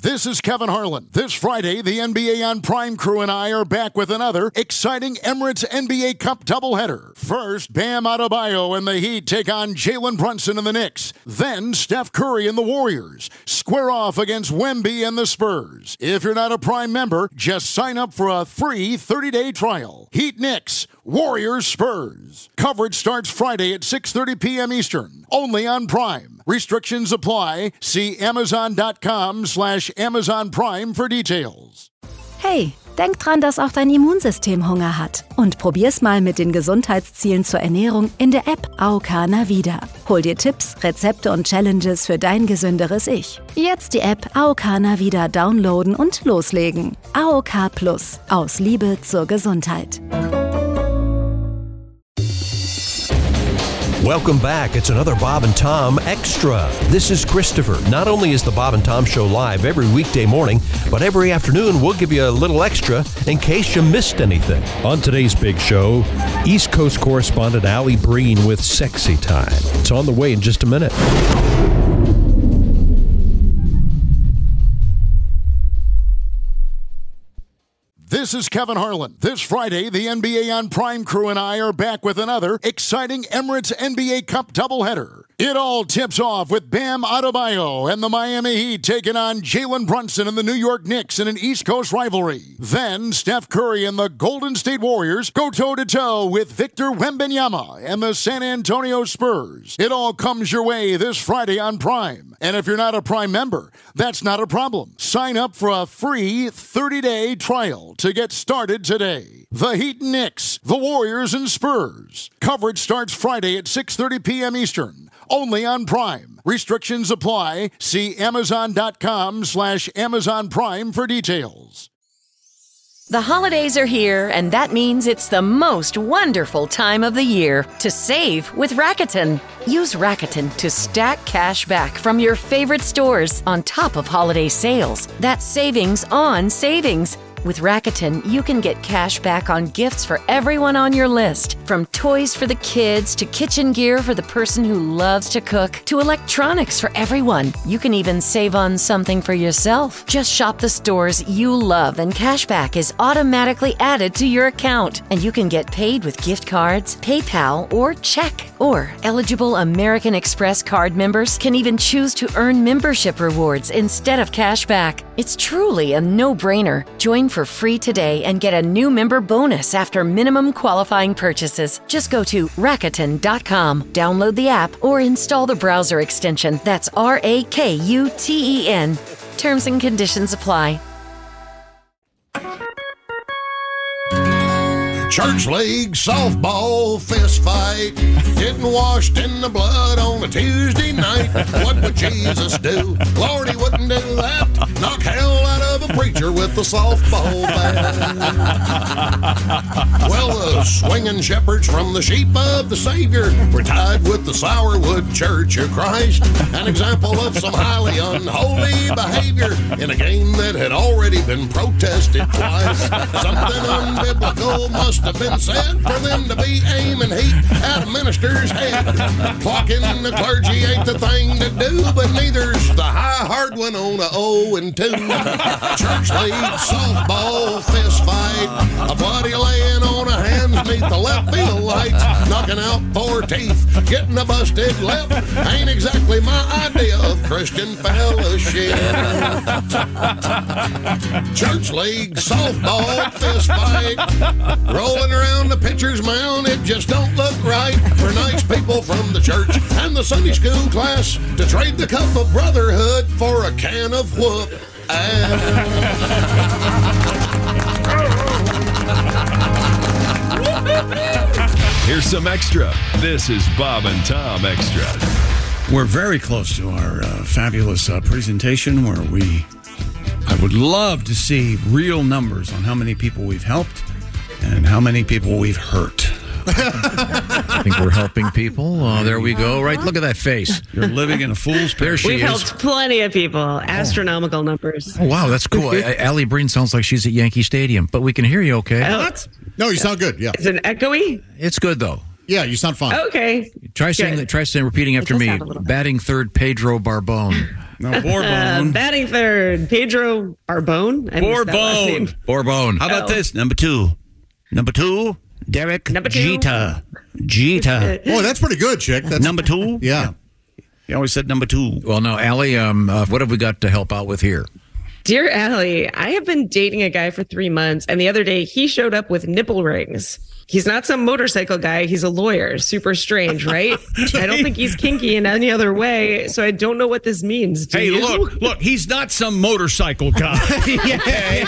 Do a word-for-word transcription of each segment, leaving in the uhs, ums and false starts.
This is Kevin Harlan. This Friday, the N B A on Prime crew and I are back with another exciting Emirates N B A Cup doubleheader. First, Bam Adebayo and the Heat take on Jalen Brunson and the Knicks. Then, Steph Curry and the Warriors square off against Wemby and the Spurs. If you're not a Prime member, just sign up for a free thirty-day trial. Heat Knicks, Warriors Spurs. Coverage starts Friday at six thirty p.m. Eastern, only on Prime. Restrictions apply. See Amazon.com slash Amazon Prime for details. Hey, denk dran, dass auch dein Immunsystem Hunger hat. Und probier's mal mit den Gesundheitszielen zur Ernährung in der App A O K Navida. Hol dir Tipps, Rezepte und Challenges für dein gesünderes Ich. Jetzt die App A O K Navida downloaden und loslegen. A O K Plus. Aus Liebe zur Gesundheit. Welcome back. It's another Bob and Tom Extra. This is Christopher. Not only is the Bob and Tom Show live every weekday morning, but every afternoon we'll give you a little extra in case you missed anything. On today's big show, East Coast correspondent Allie Breen with Sexy Time. It's on the way in just a minute. This is Kevin Harlan. This Friday, the N B A on Prime crew and I are back with another exciting Emirates N B A Cup doubleheader. It all tips off with Bam Adebayo and the Miami Heat taking on Jalen Brunson and the New York Knicks in an East Coast rivalry. Then, Steph Curry and the Golden State Warriors go toe-to-toe with Victor Wembanyama and the San Antonio Spurs. It all comes your way this Friday on Prime. And if you're not a Prime member, that's not a problem. Sign up for a free thirty-day trial to get started today. The Heat and Knicks, the Warriors and Spurs. Coverage starts Friday at six thirty p.m. Eastern, only on Prime. Restrictions apply. See Amazon.com slash Amazon Prime for details. The holidays are here, and that means it's the most wonderful time of the year to save with Rakuten. Use Rakuten to stack cash back from your favorite stores on top of holiday sales. That's savings on savings. With Rakuten, you can get cash back on gifts for everyone on your list. From toys for the kids, to kitchen gear for the person who loves to cook, to electronics for everyone. You can even save on something for yourself. Just shop the stores you love, and cash back is automatically added to your account. And you can get paid with gift cards, PayPal, or check. Or eligible American Express card members can even choose to earn membership rewards instead of cash back. It's truly a no-brainer. Join for free today and get a new member bonus after minimum qualifying purchases. Just go to Rakuten dot com, download the app, or install the browser extension. That's R A K U T E N. Terms and conditions apply. Church League softball fist fight, getting washed in the blood on a Tuesday night. What would Jesus do? Lord, he wouldn't do that. Knock hell out of a preacher with the softball bat. Well, the swinging shepherds from the sheep of the Savior were tied with the Sourwood Church of Christ, an example of some highly unholy behavior in a game that had already been protested twice. Something unbiblical must have been said for them to be aiming heat at a minister's head. Clocking the clergy ain't the thing to do, but neither's the high hard one on a oh and two. Church league softball fist fight, a buddy laying on a hands neath the left field lights, knocking out four teeth, getting a busted lip. Ain't exactly my idea of Christian fellowship. Church league softball fist fight, rolling around the pitcher's mound, it just don't look right for nice people from the church and the Sunday school class to trade the cup of brotherhood for a can of whoop ass. Here's some extra. This is Bob and Tom Extra. We're very close to our uh, fabulous uh, presentation where we, I would love to see real numbers on how many people we've helped and how many people we've hurt. I think we're helping people. Oh, there we go. Right, look at that face. You're living in a fool's paradise. There she We've is. helped plenty of people. Astronomical numbers. Oh, wow, that's cool. Allie Breen sounds like she's at Yankee Stadium, but we can hear you okay. Oh. What? No, you sound good, yeah. Is it echoey? It's good, though. Yeah, you sound fine. Okay. Try saying, try saying, repeating after me. Batting third, Pedro Barbone. No, Bourbon. Uh, batting third, Pedro Barbone. I missed that last name. Bourbon. How about Oh. this? Number two. Number two, Derek Number two. Jeter. Jeter. Boy, that's pretty good, chick. That's Number two? Yeah. He always said number two. Well, now, Allie, um, uh, what have we got to help out with here? Dear Allie, I have been dating a guy for three months, and the other day he showed up with nipple rings. He's not some motorcycle guy. He's a lawyer. Super strange, right? I don't think he's kinky in any other way, so I don't know what this means. Do Hey, you? look, look, he's not some motorcycle guy. Okay?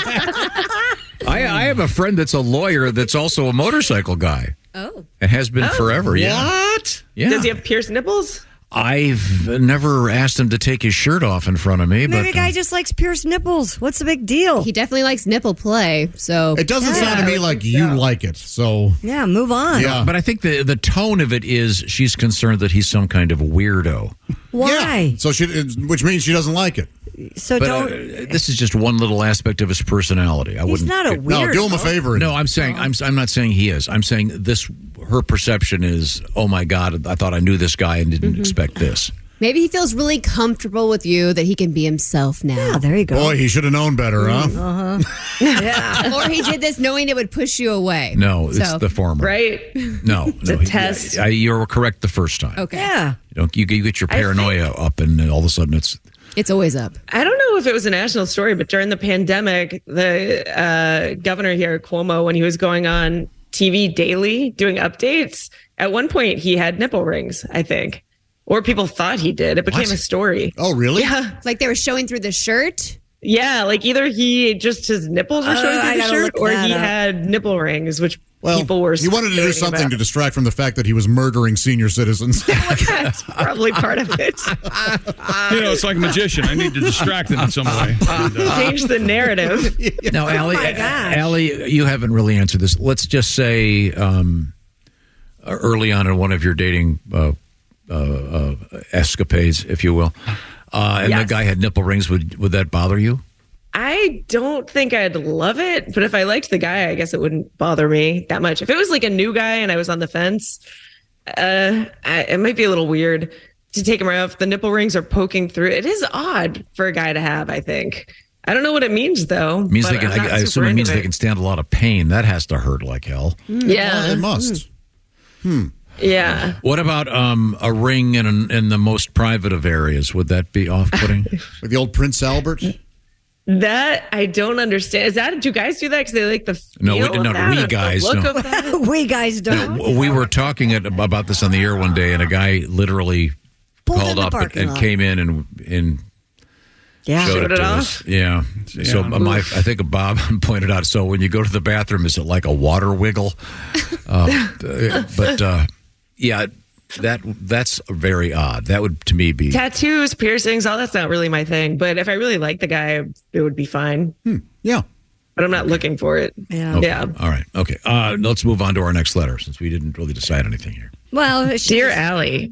I, I have a friend that's a lawyer that's also a motorcycle guy. Oh. And has been forever, yeah. What? Yeah. Does he have pierced nipples? I've never asked him to take his shirt off in front of me, Maybe but a guy uh, just likes pierced nipples. What's the big deal? He definitely likes nipple play. So It doesn't Yeah. sound to me like you like it. So, Yeah, move on. yeah. but I think the the tone of it is she's concerned that he's some kind of weirdo. Why? Yeah. So she, which means she doesn't like it. So But uh, don't. this is just one little aspect of his personality. I he's wouldn't. not a No, weirdo. do him a favor. and- No, I'm saying I'm I'm not saying he is. I'm saying this. Her perception is, oh my God, I thought I knew this guy and didn't expect this. maybe he feels really comfortable with you that he can be himself now. Yeah, there you go. Boy, he should have known better, huh? Yeah. Or he did this knowing it would push you away. No, it's So- the former. Right? No, no, a he- test. I, you're correct the first time. Okay. Yeah. You don't you, you get your paranoia up, and then all of a sudden it's It's always up. I don't know if it was a national story, but during the pandemic, the uh, governor here, Cuomo, when he was going on T V daily doing updates, at one point he had nipple rings, I think. Or people thought he did. It became What? a story. Oh, really? Yeah. Like they were showing through the shirt. Yeah. Like either he just his nipples were showing Uh, I through the gotta shirt look or that he up. had nipple rings, which Well, people were. he wanted to do speculating something about. to distract from the fact that he was murdering senior citizens. That's probably part of it. You know, it's like a magician. I need to distract him in some way. And, uh, Change the narrative. now, Allie. my gosh. Allie, you haven't really answered this. Let's just say um, early on in one of your dating uh, uh, uh, escapades, if you will, uh, and Yes. the guy had nipple rings. Would would that bother you? I don't think I'd love it, but if I liked the guy, I guess it wouldn't bother me that much. If it was like a new guy and I was on the fence, uh, I, it might be a little weird to take him off. The nipple rings are poking through. It is odd for a guy to have, I think. I don't know what it means though. It means but they can. I'm I, not I assume super it means into they can stand a lot of pain. That has to hurt like hell. Yeah, It must. yeah. What about um, a ring in an, in the most private of areas? Would that be off-putting? Like the old Prince Albert. That I don't understand. Is that do guys do that because they like the No, we- feel of no, that we or the guys look don't. of that? we guys don't. we were talking at, about this on the air one day, and a guy literally Pulled in called the up and, parking and lot. came in and and Yeah. showed Showed it it to off? us. Yeah. So my, I think Bob pointed out. So when you go to the bathroom, is it like a water wiggle? Uh, but uh, yeah, that that's very odd. That would to me be. Tattoos, piercings, all that's not really my thing. But if I really like the guy, it would be fine. Yeah. But I'm not looking for it. Yeah. Okay. Yeah. All right. Okay. Uh, let's move on to our next letter since we didn't really decide anything here. Well, she, Dear Allie,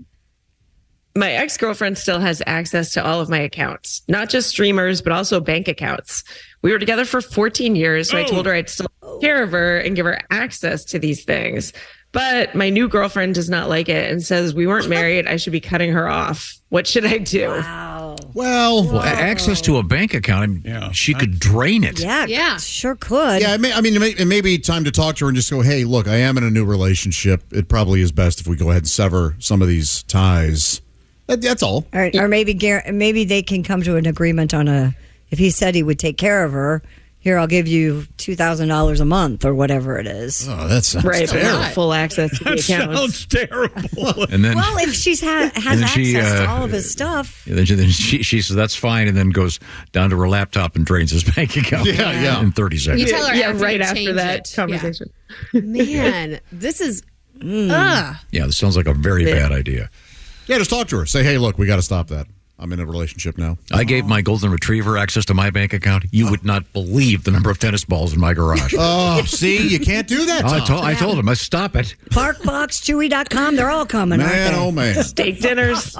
my ex-girlfriend still has access to all of my accounts, not just streamers, but also bank accounts. We were together for fourteen years, so I told her I'd still take care of her and give her access to these things. But my new girlfriend does not like it and says we weren't married. I should be cutting her off. What should I do? wow. Well, Well, a- access to a bank account, I mean, Yeah. she could drain it. Yeah. Yeah. Sure could. yeah, it may, I mean, it may, it may be time to talk to her and just go, hey, look, I am in a new relationship. It probably is best if we go ahead and sever some of these ties. That, that's all. Or, or maybe Gar- maybe they can come to an agreement on a. If he said he would take care of her, here I'll give you two thousand dollars a month or whatever it is. Oh, that sounds Right, but terrible. not full access to the that accounts. sounds terrible. And then, Well, if she's ha- And has then access she, to uh, all of his stuff, then she, then she, she says that's fine, and then goes down to her laptop and drains his bank account. Yeah, yeah. In thirty seconds. You tell her yeah, after right you after change that it. conversation. Man, this is. Ugh. Yeah, this sounds like a very bad idea. Yeah, just talk to her. Say, hey, look, we got to stop that. I'm in a relationship now. I gave my golden retriever access to my bank account. You would not believe the number of tennis balls in my garage. Oh, see, you can't do that. Oh, I, Tom. told, I told him, I stop it. Park Box Chewy dot com, they're all coming, Man, aren't they? oh man. Steak dinners.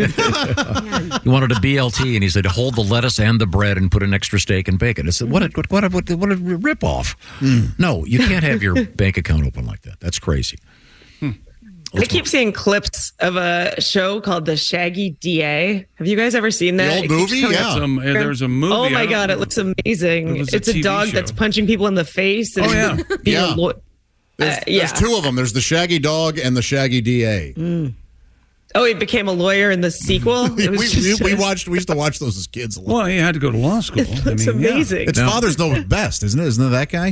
He wanted a B L T, and he said, hold the lettuce and the bread and put an extra steak and bacon. I said, what a, what a, what a, what a ripoff. No, you can't have your bank account open like that. That's crazy. I keep seeing clips of a show called The Shaggy D A. Have you guys ever seen that? The old It keeps movie? coming Yeah. up. Some, uh, there's a movie. Oh I my don't god, know. it looks amazing. It was a It's a, T V dog show. that's punching people in the face. And Oh, yeah. being Yeah. a lo- There's, Uh, yeah. there's two of them. There's the Shaggy Dog and the Shaggy D A. Mm. Oh, he became a lawyer in the sequel. we, It was we, just, we watched. We used to watch those as kids a lot. Well, he had to go to law school. It I looks mean, yeah. amazing. It's Fathers Know Best, isn't it? Isn't it that guy?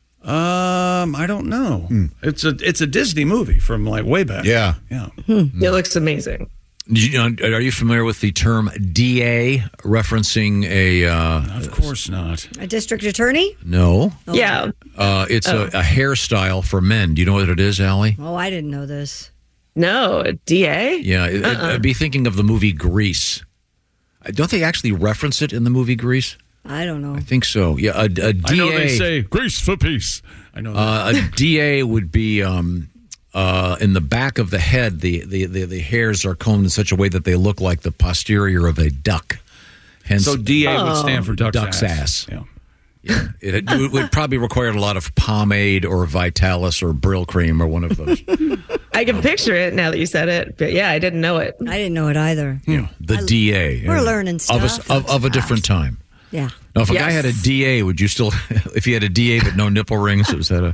Um, I don't know. It's a it's a Disney movie from like way back. Yeah. Yeah. It looks amazing. Do you know, are you familiar with the term D A referencing a? Uh, Of course not. A district attorney? no, Yeah. uh, it's Oh. a, a hairstyle for men. Do you know what it is, Allie? Oh, I didn't know this. No, D A? Yeah, it, Uh-uh. I'd be thinking of the movie Grease. Uh, Don't they actually reference it in the movie Grease? I don't know. I think so. Yeah, a, a D A. I know they say grace for peace. I know that. Uh, a D A would be um, uh, in the back of the head. The, the, the, the hairs are combed in such a way that they look like the posterior of a duck. Hence, so D A would Oh. stand for duck's, duck's ass. ass. Yeah. Yeah, it, it would probably require a lot of pomade or Vitalis or Brill cream or one of those. I can picture it now that you said it, but yeah, I didn't know it. I didn't know it either. You know, the I- D A. We're yeah. learning of stuff. a, of, of a different time. Yeah. Now, if a guy Yes. had a D A, would you still? If he had a D A but no nipple rings, was that a?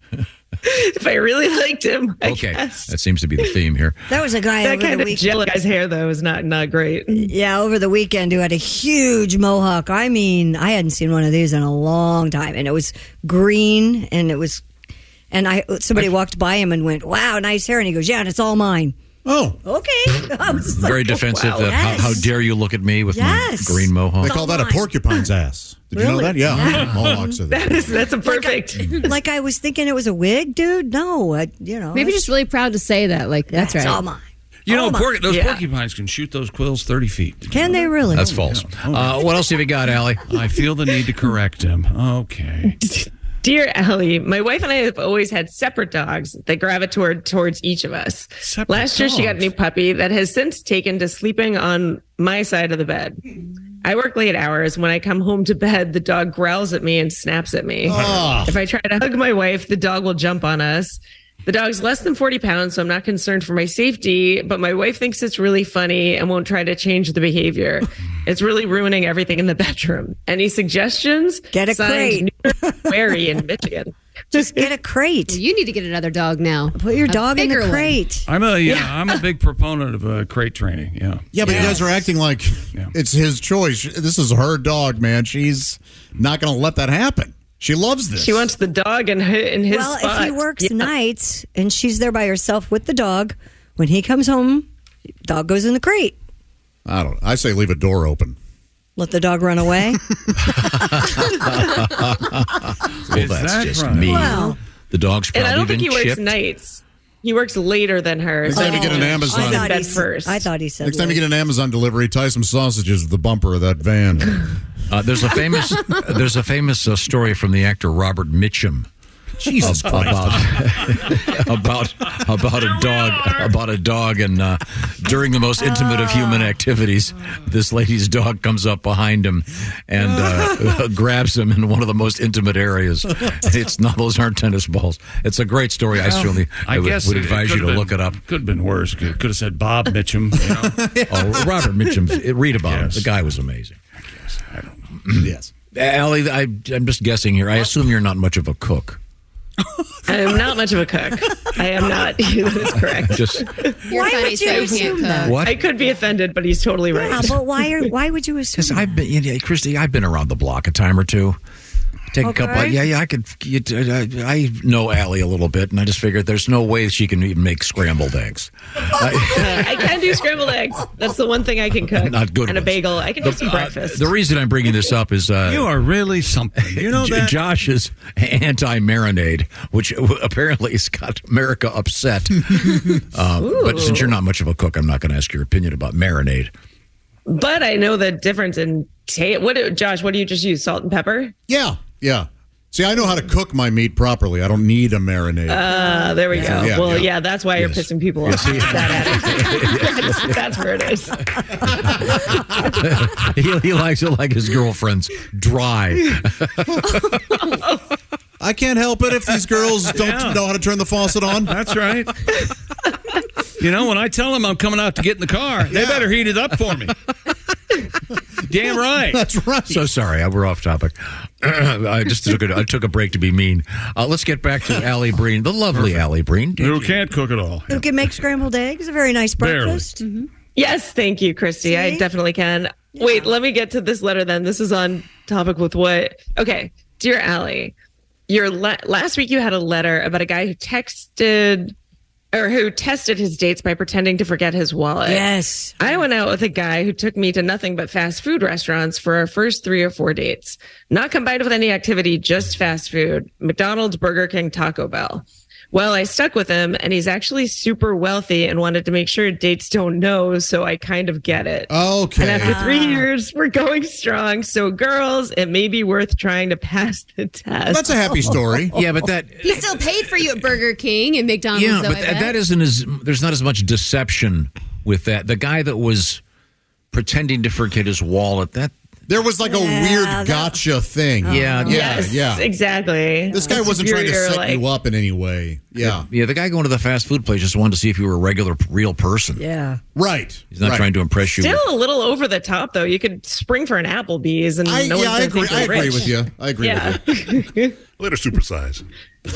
If I really liked him, I Okay, guess. that seems to be the theme here. That was a guy That over kind the of weekend. gel guy's hair, though, is not not great. Yeah, over the weekend who had a huge mohawk. I mean, I hadn't seen one of these in a long time, and it was green, and it was, and I somebody walked by him and went, "Wow, nice hair," and he goes, "Yeah, and it's all mine." Oh, okay. I was like, Very defensive. wow. That Yes. how, how dare you look at me with Yes. my green mohawk? they call that a porcupine's ass. Did you know Really? that? Yeah. Yeah. Mohawks are That there. is that's a perfect. Like I was thinking it was a wig, dude. No, I, you know, Maybe just really proud to say that. Like, that's it's right. all mine. You know, Oh, my- por- those Yeah. porcupines can shoot those quills thirty feet. Did you Can know they that? really? That's false. Uh, what else have you got, Allie? I feel the need to correct him. Okay. Dear Allie, my wife and I have always had separate dogs that gravitate towards each of us. Separate Last year, she got a dogs? new puppy that has since taken to sleeping on my side of the bed. I work late hours. When I come home to bed, the dog growls at me and snaps at me. Oh. If I try to hug my wife, the dog will jump on us. The dog's less than forty pounds, so I'm not concerned for my safety, but my wife thinks it's really funny and won't try to change the behavior. It's really ruining everything in the bedroom. Any suggestions? Get a Signed, Wary in Michigan. Just get a crate. You need to get another dog now. Put your A dog in bigger the one. crate. I'm a yeah, I'm a big proponent of uh, crate training. Yeah. Yeah, but you guys are acting like Yeah. it's his choice. This is her dog, man. She's not going to let that happen. She loves this. She wants the dog in, hi- in his Well, spot. if he works Yeah. nights and she's there by herself with the dog, when he comes home, dog goes in the crate. I don't. I say leave a door open. Let the dog run away. Well, Is that's that just right? mean. Wow. The dog's And probably I don't think been he works chipped. nights. He works later than her. Next time you get an Amazon- I She's in thought, bed he, s- first. I thought he said Next time you late. get an Amazon delivery, tie some sausages with the bumper of that van. Uh, there's a famous there's a famous uh, story from the actor Robert Mitchum. Jesus Christ. about about about a dog about a dog and uh, during the most intimate of human activities, this lady's dog comes up behind him and uh, grabs him in one of the most intimate areas. It's not those aren't tennis balls. It's a great story. I certainly I, I would, guess would it- it advise you could've to been- look it up. Could have been worse. Could, could have said Bob Mitchum. You know? Oh, Robert Mitchum. Read about him. Yes. The guy was amazing. I don't know. Yes. Allie, I, I'm just guessing here. I assume you're not much of a cook. I am not much of a cook. I am not. That is correct. Just You're Why funny, would so you you can't assume cook. that? what? I could be offended, but he's totally right. Yeah, but why are why would you assume? Because I've been, yeah, Christy, I've been around the block a time or two. Take a couple. Okay. Yeah, yeah, I could. You, I, I know Allie a little bit, and I just figured there's no way she can even make scrambled eggs. I, Uh, I can do scrambled eggs. That's the one thing I can cook. Not good And a ones. bagel. I can do some uh, breakfast. the reason I'm bringing this up is uh, You are really something. You know J- that? Josh is anti-marinade, which apparently has got America upset. uh, but since you're not much of a cook, I'm not going to ask your opinion about marinade. But I know the difference in taste. What, do- Josh? What do you just use? Salt and pepper? Yeah. Yeah. See, I know how to cook my meat properly. I don't need a marinade. Uh, there we go. Yeah, well, yeah. yeah. that's why you're Yes. pissing people off. That attitude. that's, that's where it is. he, he likes it like his girlfriend's dry. I can't help it if these girls don't Yeah. know how to turn the faucet on. That's right. You know, when I tell them I'm coming out to get in the car, they better heat it up for me. Damn right. That's right. So sorry, we're off topic. I just took a, I took a break to be mean. Uh, let's get back to Allie Breen, the lovely Allie Breen. Who can't cook at all. Who can make scrambled eggs? A very nice breakfast. Mm-hmm. Yes, thank you, Christy. See? I definitely can. Yeah. Wait, let me get to this letter then. This is on topic with what? Okay, dear Allie, your la- last week you had a letter about a guy who texted or who tested his dates by pretending to forget his wallet. Yes. I went out with a guy who took me to nothing but fast food restaurants for our first three or four dates. Not combined with any activity, just fast food. McDonald's, Burger King, Taco Bell. Well, I stuck with him, and he's actually super wealthy and wanted to make sure dates don't know, so I kind of get it. Okay. And after three years, we're going strong. So, girls, it may be worth trying to pass the test. That's a happy story. Yeah, but that... He still paid for you at Burger King and McDonald's, Yeah, though, but I th- bet. that isn't as... There's not as much deception with that. The guy that was pretending to forget his wallet, that... There was like a Yeah, weird that- gotcha thing. Yeah, yeah, Yes, yeah. exactly. This guy It's wasn't trying to superior, set like- you up in any way. Yeah. Yeah, the guy going to the fast food place just wanted to see if you were a regular, real person. Yeah. Right. He's not right. trying to impress you. Still a little over the top, though. You could spring for an Applebee's, and I, no yeah, one's I going to agree. think you're I agree rich. with you. I agree Yeah. with you. Let her supersize.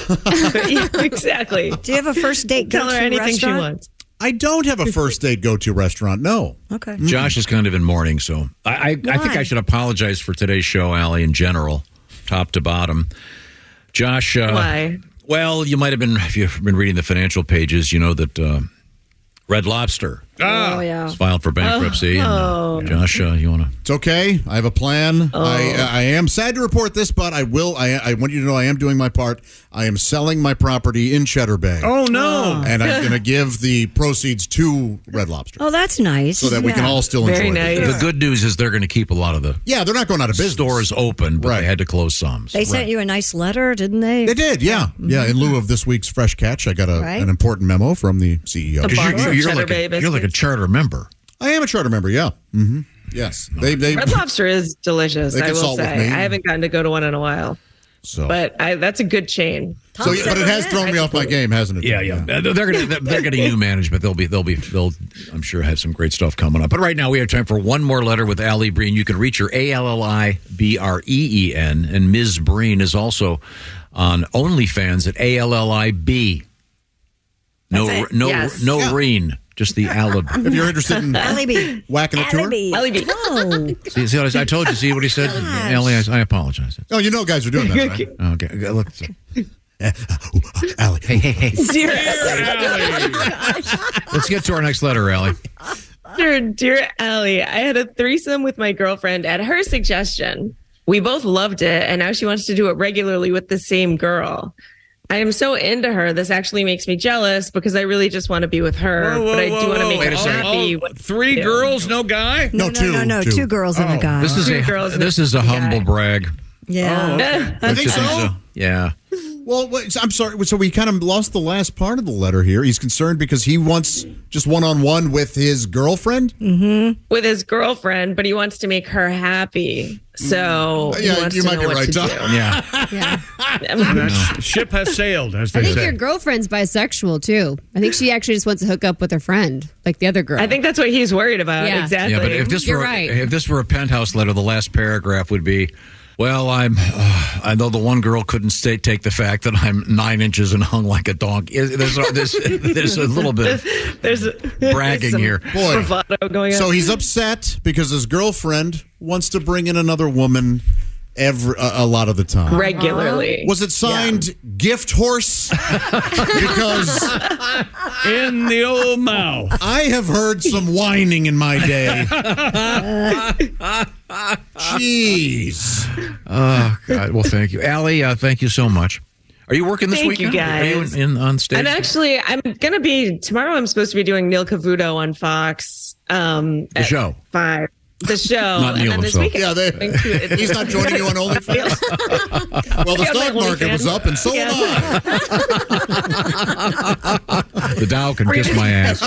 Yeah, exactly. Do you have a first date Tell her go-to anything restaurant? she wants. I don't have a first date go-to restaurant. No. Okay. Josh is kind of in mourning, so I, I, I think Why? I should apologize for today's show, Allie, in general, top to bottom. Josh, uh, Why? Well, you might have been, if you've been reading the financial pages, you know that uh, Red Lobster Oh, yeah. is filed for bankruptcy. Oh. And, uh, Josh, uh, you want to? It's okay. I have a plan. Oh. I I am sad to report this, but I will. I, I want you to know I am doing my part. I am selling my property in Cheddar Bay. Oh, no. And I'm going to give the proceeds to Red Lobster Oh, that's nice. so that we can Yeah. all still Very enjoy it. nice. The good news is they're going to keep a lot of the Yeah, they're not going out of business. stores open, but Right. they had to close some. So- They sent you a nice letter, didn't they? They did, yeah. Yeah, in lieu of this week's Fresh Catch, I got a, Right. an important memo from the C E O. A 'Cause box you're, of you're, Cheddar like Bay a, you're like a biscuits. charter member. I am a charter member, yeah. Mm-hmm. Yes. They, they, Red Lobster is delicious, They I will consult with say. me. I haven't gotten to go to one in a while, so. but I, that's a good chain. So, yeah, but it has thrown me off my game, hasn't it? Yeah, yeah. They're gonna they're getting new management. They'll be they'll be they'll I'm sure have some great stuff coming up. But right now we have time for one more letter with Allie Breen. You can reach her A L L I B R E E N, and Miz Breen is also on OnlyFans at A L L I B. No That's it. no Yes. no Yeah. Reen. Just the alibi. If you're interested in Alibi. whacking a tour. Alibi. Alibi. Oh. See, see what I, I told you. See what he said, Allie. I, I apologize. Oh, you know guys are doing that, right? Okay, okay, look. Allie. Hey, hey, hey. Dear, Let's get to our next letter, Allie. dear, dear Allie, I had a threesome with my girlfriend at her suggestion. We both loved it, and now she wants to do it regularly with the same girl. I am so into her. This actually makes me jealous because I really just want to be with her, Whoa, whoa, but I do whoa, want to whoa. make Wait her a second. happy. Oh, with- three Yeah. girls, no guy? No, No, two. no, no, no. Two, girls and a guy. This is Two a girls and this a is a guy. humble brag. yeah. I think so. Yeah. Well, wait, I'm sorry. So we kind of lost the last part of the letter here. He's concerned because he wants just one-on-one with his girlfriend. with his girlfriend, but he wants to make her happy. So he Yeah, wants you to might know be what right, to Tom. do. Yeah. Yeah. That sh- ship has sailed, as I they think say. your girlfriend's bisexual, too. I think she actually just wants to hook up with her friend, like the other girl. I think that's what he's worried about. Yeah. Exactly. Yeah, but if this You're were right. if this were a Penthouse letter, the last paragraph would be, "Well, I'm. Uh, I know the one girl couldn't stay, take the fact that I'm nine inches and hung like a donkey." There's there's, there's a little bit of there's bragging some here. Boy. bravado going on. So he's upset because his girlfriend wants to bring in another woman every a, a lot of the time. regularly. Was it signed Gift Horse? Because In the old mouth. I have heard some whining in my day. Jeez. Oh God! Well, thank you, Allie. Uh, thank you so much. Are you working this Thank you, weekend? Are you guys. in, in on stage? I'm actually, I'm going to be, tomorrow I'm supposed to be doing Neil Cavuto on Fox. Um, The at show. Five. The show. Not and Neil then this himself. weekend. Yeah, they, I'm going to- he's not joining you on OnlyFans. Well, the Yeah, stock my market OnlyFans. was up, and so Yeah. am I. The Dow can kiss my ass.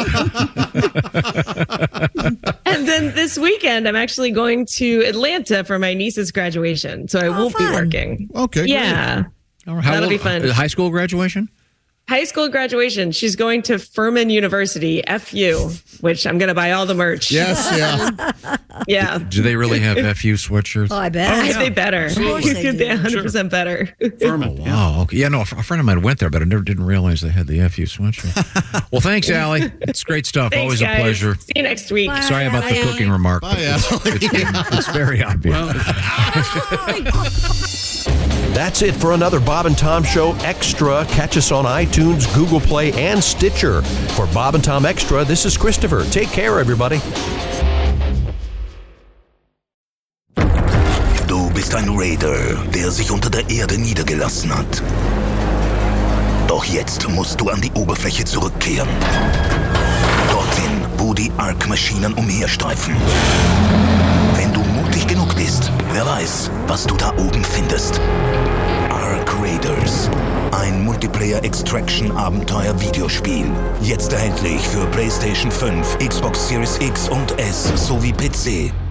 And then this weekend, I'm actually going to Atlanta for my niece's graduation. So I won't be fun. working. Okay, great. Yeah. How That'll old- be fun. uh, High school graduation? high school graduation. She's going to Furman University, F U, which I'm going to buy all the merch. Yes, yeah. yeah. Do they really have F U sweatshirts? Oh, I bet. Oh, yeah. They better. Of course they do. They one hundred percent better. Furman. Oh, wow. Okay. Yeah, no, a friend of mine went there, but I never didn't realize they had the F U sweatshirt. Well, thanks, Allie. It's great stuff. Thanks, Always guys. a pleasure. See you next week. Bye. Sorry about the Bye. cooking remark. But Bye, it's, it's, it's very obvious. That's it for another Bob and Tom Show Extra. Catch us on iTunes, Google Play, and Stitcher. For Bob and Tom Extra, this is Christopher. Take care, everybody. Du bist ein Raider, der sich unter der Erde niedergelassen hat. Doch jetzt musst du an die Oberfläche zurückkehren. Dorthin, wo die Ark-Maschinen umherstreifen. Wenn du mutig genug bist, wer weiß, was du da oben findest. Ark Raiders. Ein Multiplayer-Extraction-Abenteuer-Videospiel. Jetzt erhältlich für PlayStation fünf, Xbox Series X und S sowie P C.